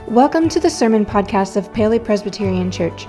Welcome to the Sermon Podcast of Paoli Presbyterian Church.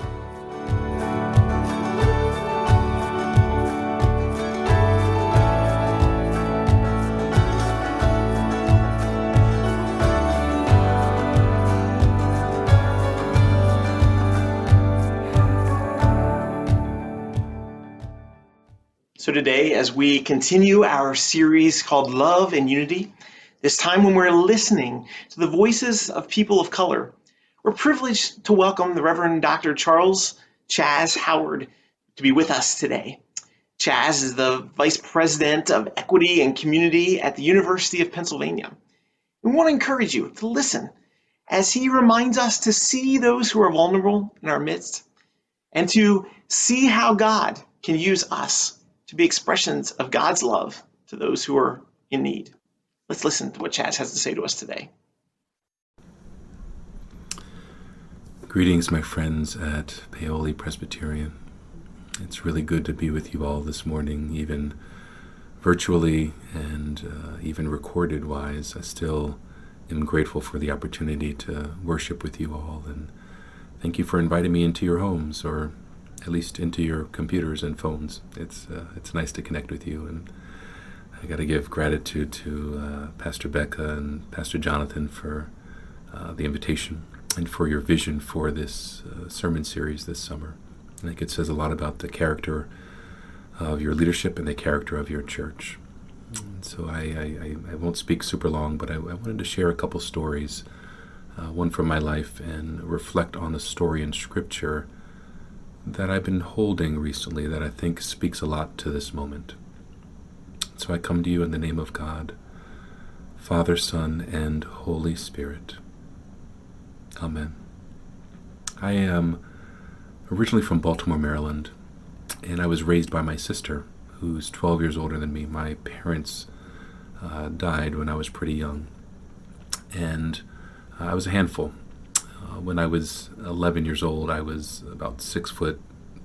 So today, as we continue our series called Love and Unity, this time when we're listening to the voices of people of color, we're privileged to welcome the Reverend Dr. Charles Chaz Howard to be with us today. Chaz is the Vice President of Equity and Community at the University of Pennsylvania. We want to encourage you to listen as he reminds us to see those who are vulnerable in our midst and to see how God can use us to be expressions of God's love to those who are in need. Let's listen to what Chaz has to say to us today. Greetings, my friends at Paoli Presbyterian. It's really good to be with you all this morning, even virtually and even recorded-wise. I still am grateful for the opportunity to worship with you all, and thank you for inviting me into your homes, or at least into your computers and phones. It's nice to connect with you, and I got to give gratitude to Pastor Becca and Pastor Jonathan for the invitation and for your vision for this sermon series this summer. I think it says a lot about the character of your leadership and the character of your church. And so I won't speak super long, but I wanted to share a couple stories, one from my life, and reflect on the story in Scripture that I've been holding recently that I think speaks a lot to this moment. So I come to you in the name of God, Father, Son, and Holy Spirit. Amen. I am originally from Baltimore, Maryland, and I was raised by my sister, who's 12 years older than me. My parents died when I was pretty young, and I was a handful. When I was 11 years old, I was about 6'1",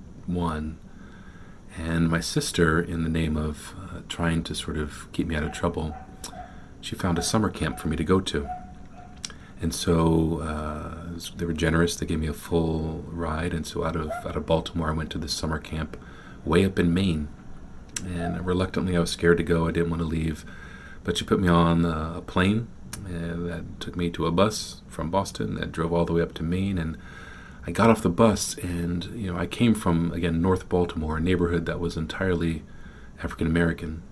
and my sister, in the name of trying to sort of keep me out of trouble, she found a summer camp for me to go to. And so they were generous. They gave me a full ride, and so out of Baltimore, I went to this summer camp way up in Maine. And reluctantly, I was scared to go. I didn't want to leave, but she put me on a plane that took me to a bus from Boston that drove all the way up to Maine. And I got off the bus, and I came from, again, North Baltimore, a neighborhood that was entirely African American.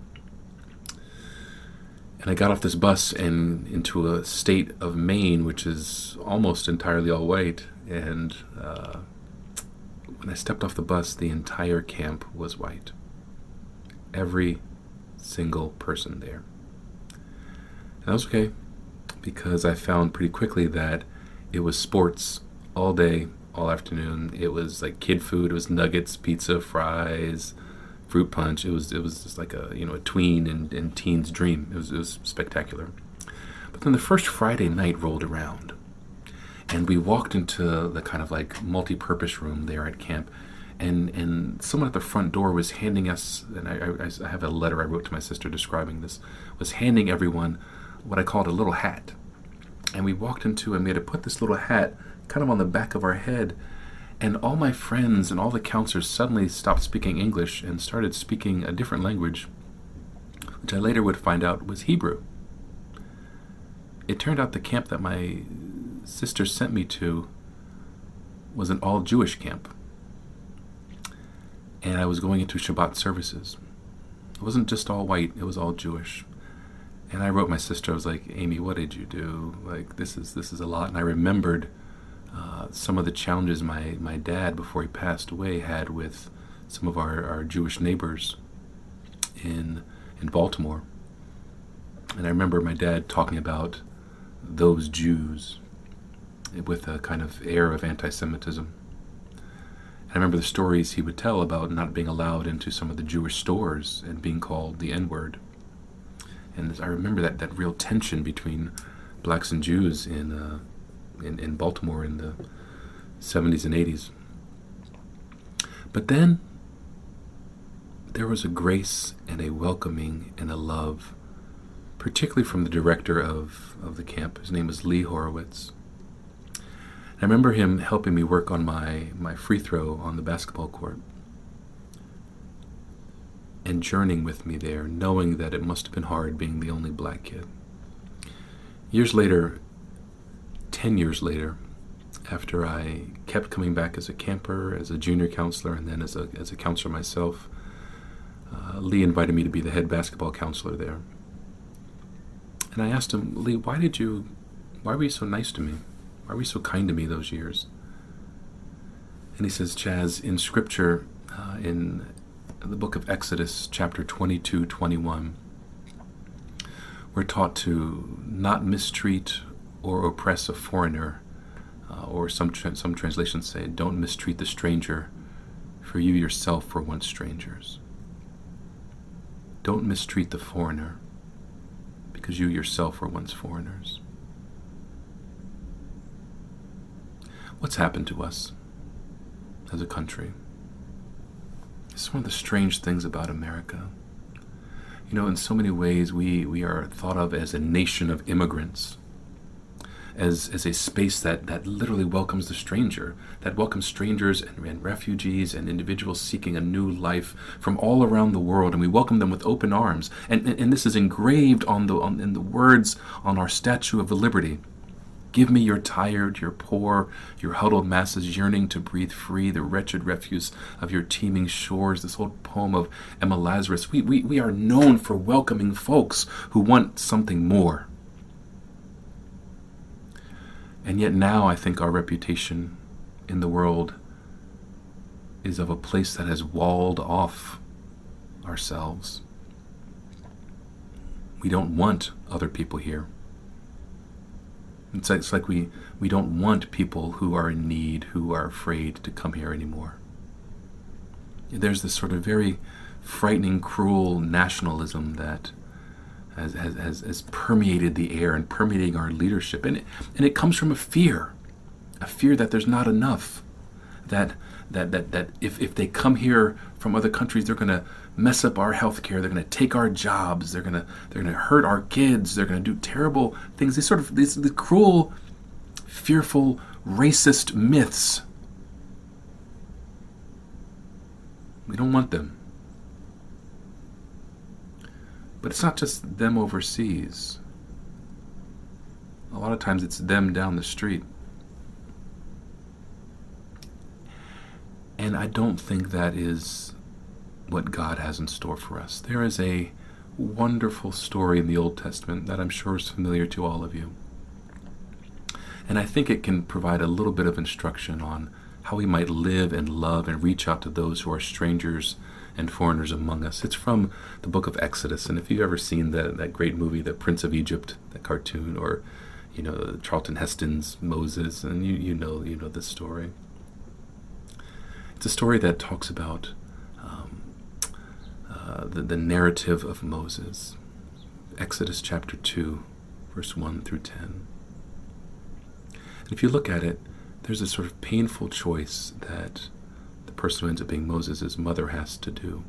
And I got off this bus and into a state of Maine, which is almost entirely all white. And when I stepped off the bus, the entire camp was white. Every single person there. And that was okay, because I found pretty quickly that it was sports all day, all afternoon. It was like kid food. It was nuggets, pizza, fries, fruit punch. It was just like a tween and teen's dream. It was spectacular. But then the first Friday night rolled around, and we walked into the kind of like multi-purpose room there at camp, and someone at the front door was handing us, and I have a letter I wrote to my sister describing this, was handing everyone what I called a little hat. And we walked into, and we had to put this little hat kind of on the back of our head. And all my friends and all the counselors suddenly stopped speaking English and started speaking a different language, which I later would find out was Hebrew. It turned out the camp that my sister sent me to was an all-Jewish camp. And I was going into Shabbat services. It wasn't just all white, it was all Jewish. And I wrote my sister, I was like, Amy, what did you do? Like, this is a lot. And I remembered some of the challenges my dad, before he passed away, had with some of our Jewish neighbors in Baltimore. And I remember my dad talking about those Jews with a kind of air of anti-Semitism. And I remember the stories he would tell about not being allowed into some of the Jewish stores and being called the N-word. And I remember that real tension between blacks and Jews in Baltimore in the 70s and 80s. But then there was a grace and a welcoming and a love, particularly from the director of the camp. His name was Lee Horowitz. I remember him helping me work on my free throw on the basketball court and journeying with me there, knowing that it must have been hard being the only black kid. Years later, 10 years later, after I kept coming back as a camper, as a junior counselor, and then as a counselor myself, Lee invited me to be the head basketball counselor there. And I asked him, Lee, why were you so nice to me? Why were you so kind to me those years? And he says, Chaz, in Scripture, in the book of Exodus, chapter 22-21, we're taught to not mistreat or oppress a foreigner, or some translations say, don't mistreat the stranger, for you yourself were once strangers. Don't mistreat the foreigner, because you yourself were once foreigners. What's happened to us as a country? It's one of the strange things about America. You know, in so many ways, we are thought of as a nation of immigrants, as a space that literally welcomes the stranger, that welcomes strangers and refugees and individuals seeking a new life from all around the world, and we welcome them with open arms. And this is engraved in the words on our Statue of the Liberty. Give me your tired, your poor, your huddled masses yearning to breathe free, the wretched refuse of your teeming shores. This old poem of Emma Lazarus. We are known for welcoming folks who want something more. And yet now I think our reputation in the world is of a place that has walled off ourselves. We don't want other people here. It's like we don't want people who are in need, who are afraid to come here anymore. There's this sort of very frightening, cruel nationalism that has permeated the air and permeating our leadership. And it comes from a fear that there's not enough, that if they come here from other countries, they're going to mess up our health care, they're going to take our jobs, they're going to hurt our kids, they're going to do terrible things. These cruel, fearful, racist myths. We don't want them. But it's not just them overseas. A lot of times it's them down the street. And I don't think that is what God has in store for us. There is a wonderful story in the Old Testament that I'm sure is familiar to all of you. And I think it can provide a little bit of instruction on how we might live and love and reach out to those who are strangers and foreigners among us. It's from the book of Exodus. And if you've ever seen that great movie, The Prince of Egypt, that cartoon, or Charlton Heston's Moses, and you know this story. It's a story that talks about the narrative of Moses. Exodus chapter 2, verse 1 through 10. And if you look at it, there's a sort of painful choice that the person who ends up being Moses' mother has to do.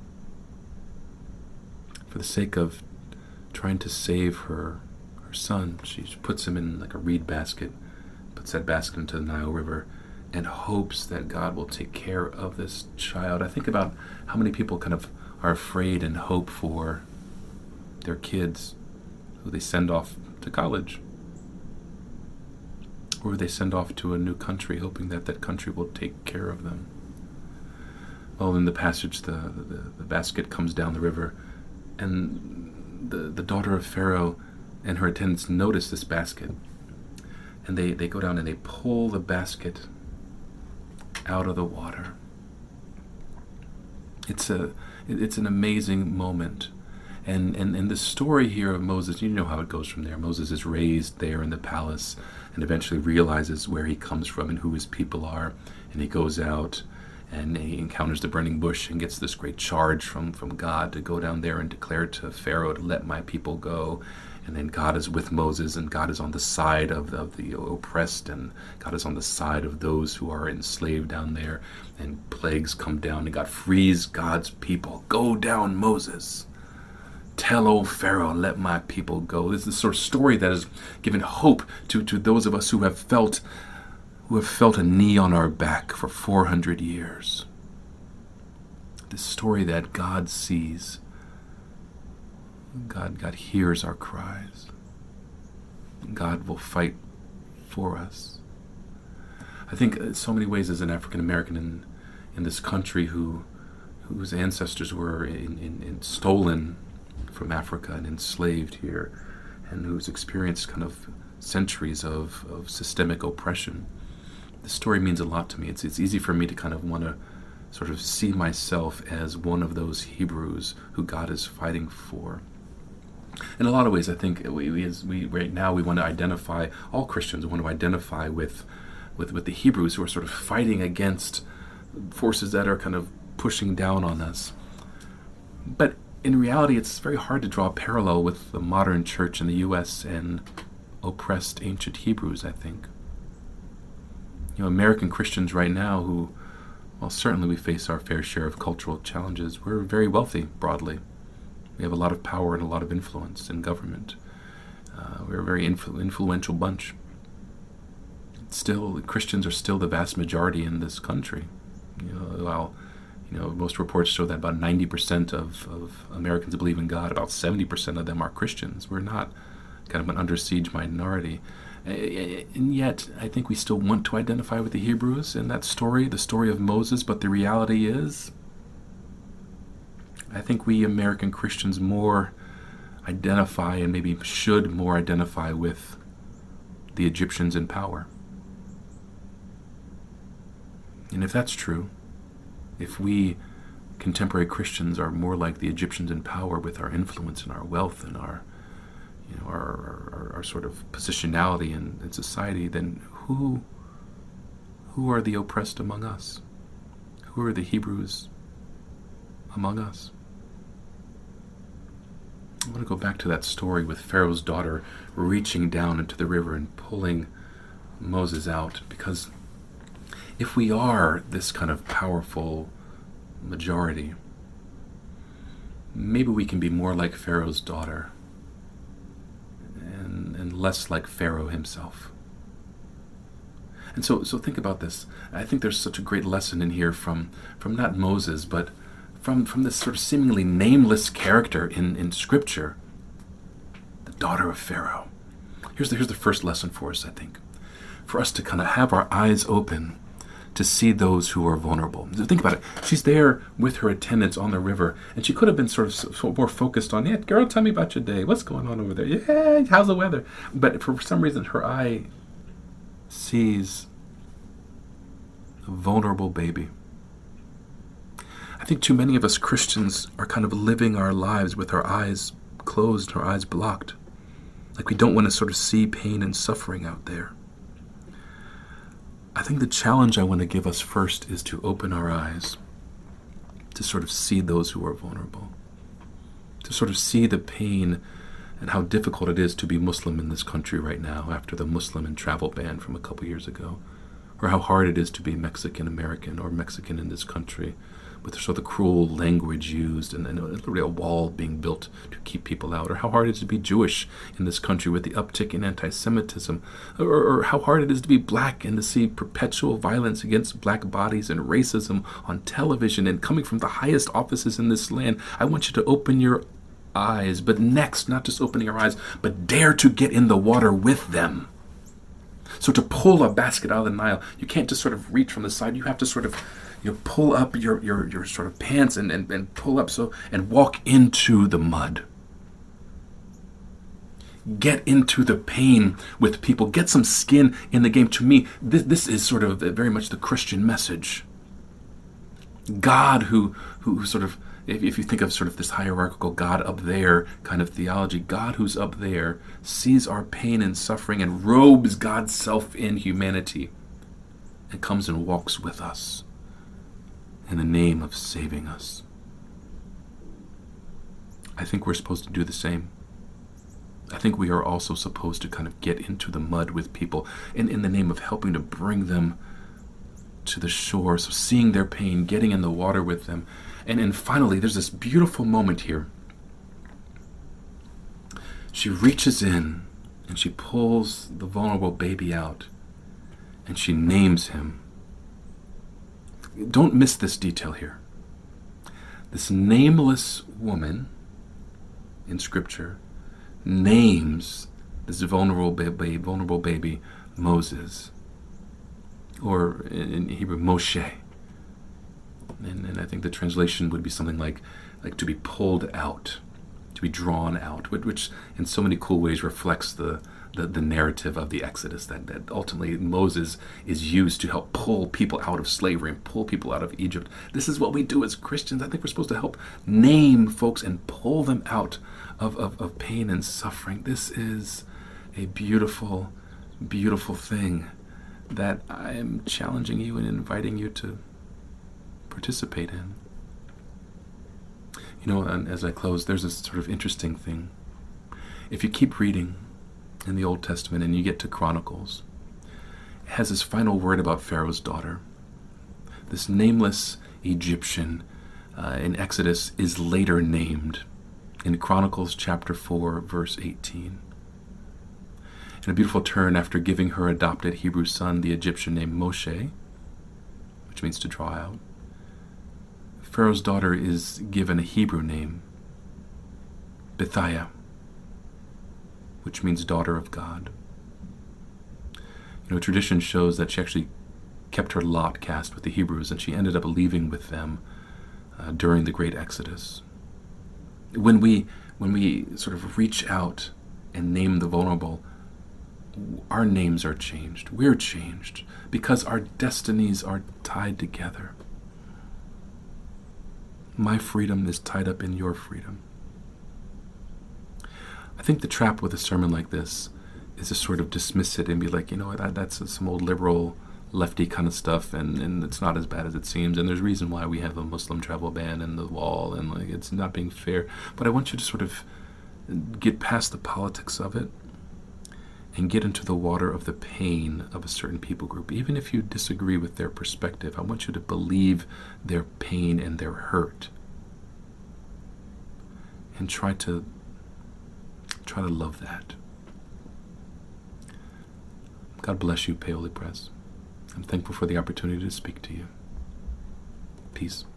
For the sake of trying to save her son, she puts him in like a reed basket, puts that basket into the Nile River, and hopes that God will take care of this child. I think about how many people kind of are afraid and hope for their kids who they send off to college, or they send off to a new country hoping that that country will take care of them. Well, in the passage, the basket comes down the river, and the daughter of Pharaoh and her attendants notice this basket, and they go down and they pull the basket out of the water. It's an amazing moment. And the story here of Moses, you know how it goes from there. Moses is raised there in the palace and eventually realizes where he comes from and who his people are. And he goes out and he encounters the burning bush and gets this great charge from God to go down there and declare to Pharaoh to let my people go. And then God is with Moses, and God is on the side of the oppressed, and God is on the side of those who are enslaved down there. And plagues come down, and God frees God's people. Go down, Moses. Tell old Pharaoh, let my people go. This is the sort of story that has given hope to those of us who have felt who have felt a knee on our back for 400 years. This story that God sees, God hears our cries. God will fight for us. I think in so many ways as an African American in this country whose ancestors were stolen from Africa and enslaved here, and who's experienced kind of centuries of systemic oppression, this story means a lot to me. It's easy for me to kind of want to sort of see myself as one of those Hebrews who God is fighting for. In a lot of ways, I think we right now we want to identify, all Christians want to identify with the Hebrews who are sort of fighting against forces that are kind of pushing down on us. But in reality, it's very hard to draw a parallel with the modern church in the U.S. and oppressed ancient Hebrews, I think. American Christians right now who, well, certainly we face our fair share of cultural challenges. We're very wealthy, broadly. We have a lot of power and a lot of influence in government. We're a very influential bunch. Still, Christians are still the vast majority in this country. While most reports show that about 90% of Americans believe in God, about 70% of them are Christians. We're not kind of an under siege minority. And yet, I think we still want to identify with the Hebrews in that story, the story of Moses, but the reality is, I think we American Christians more identify, and maybe should more identify with the Egyptians in power. And if that's true, if we contemporary Christians are more like the Egyptians in power with our influence and our wealth and our sort of positionality in society, then who are the oppressed among us? Who are the Hebrews among us? I want to go back to that story with Pharaoh's daughter reaching down into the river and pulling Moses out, because if we are this kind of powerful majority, maybe we can be more like Pharaoh's daughter and less like Pharaoh himself. And so think about this. I think there's such a great lesson in here from not Moses, but from this sort of seemingly nameless character in Scripture, the daughter of Pharaoh. Here's the first lesson for us, I think. For us to kind of have our eyes open to see those who are vulnerable. Think about it. She's there with her attendants on the river, and she could have been sort of more focused on, yeah, girl, tell me about your day. What's going on over there? Yeah, how's the weather? But for some reason, her eye sees a vulnerable baby. I think too many of us Christians are kind of living our lives with our eyes closed, our eyes blocked. Like we don't want to sort of see pain and suffering out there. I think the challenge I want to give us first is to open our eyes to sort of see those who are vulnerable, to sort of see the pain and how difficult it is to be Muslim in this country right now after the Muslim and travel ban from a couple years ago, or how hard it is to be Mexican American or Mexican in this country with sort of the cruel language used and literally a wall being built to keep people out, or how hard it is to be Jewish in this country with the uptick in anti-Semitism, or how hard it is to be black and to see perpetual violence against black bodies and racism on television and coming from the highest offices in this land. I want you to open your eyes, but next, not just opening your eyes, but dare to get in the water with them. So to pull a basket out of the Nile, you can't just sort of reach from the side. You have to sort of pull up your sort of pants and pull up and walk into the mud. Get into the pain with people. Get some skin in the game. To me, this is sort of very much the Christian message. God who sort of, if you think of sort of this hierarchical God up there kind of theology, God who's up there sees our pain and suffering and robes God's self in humanity and comes and walks with us in the name of saving us. I think we're supposed to do the same. I think we are also supposed to kind of get into the mud with people in the name of helping to bring them to the shore. So seeing their pain, getting in the water with them. And finally, there's this beautiful moment here. She reaches in and she pulls the vulnerable baby out. and she names him. Don't miss this detail here. This nameless woman in Scripture names this vulnerable baby Moses, or in Hebrew, Moshe. And I think the translation would be something like to be pulled out, to be drawn out, which in so many cool ways reflects the narrative of the Exodus, that ultimately Moses is used to help pull people out of slavery and pull people out of Egypt. This is what we do as Christians. I think we're supposed to help name folks and pull them out of pain and suffering. This is a beautiful, beautiful thing that I am challenging you and inviting you to participate in. And as I close, there's this sort of interesting thing. If you keep reading in the Old Testament and you get to Chronicles, it has this final word about Pharaoh's daughter. This nameless Egyptian in Exodus is later named in Chronicles chapter 4, verse 18. In a beautiful turn, after giving her adopted Hebrew son the Egyptian name Moshe, which means to draw out, Pharaoh's daughter is given a Hebrew name, Bithiah, which means daughter of God. Tradition shows that she actually kept her lot cast with the Hebrews, and she ended up leaving with them during the Great Exodus. When we sort of reach out and name the vulnerable, our names are changed. We're changed because our destinies are tied together. My freedom is tied up in your freedom. I think the trap with a sermon like this is to sort of dismiss it and be like, that's some old liberal, lefty kind of stuff, and it's not as bad as it seems, and there's a reason why we have a Muslim travel ban and the wall, and it's not being fair. But I want you to sort of get past the politics of it and get into the water of the pain of a certain people group. Even if you disagree with their perspective, I want you to believe their pain and their hurt, and try to love that. God bless you, Paoli Press. I'm thankful for the opportunity to speak to you. Peace.